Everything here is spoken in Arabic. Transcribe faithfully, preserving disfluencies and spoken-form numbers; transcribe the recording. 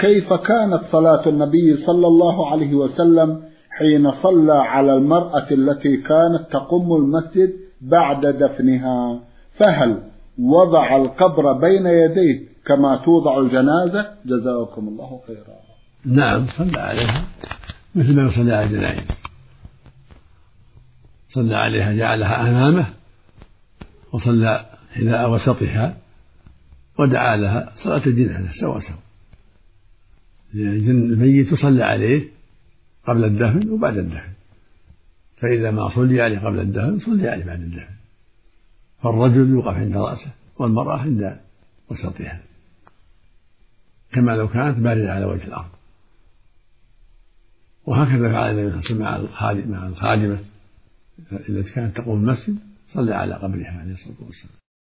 كيف كانت صلاة النبي صلى الله عليه وسلم حين صلى على المرأة التي كانت تقم المسجد بعد دفنها؟ فهل وضع القبر بين يديه كما توضع الجنازة؟ جزاكم الله خيرا. نعم، صلى عليها مثل ما يصلي على الجنائز، صلى عليها جعلها أمامه وصلى حذاء وسطها ودعا لها صلاة الجنازة سوا سوا. الميت يصلى عليه قبل الدفن وبعد الدفن، فإذا ما صلي عليه قبل الدفن صلي عليه بعد الدفن. فالرجل يوقف عند رأسه والمرأة عند وسطها كما لو كانت باردة على وجه الأرض. وهكذا فعل النبي صلى الله عليه وسلم مع الخادمة التي كانت تقوم المسجد، صلى على قبرها عليه الصلاة والسلام.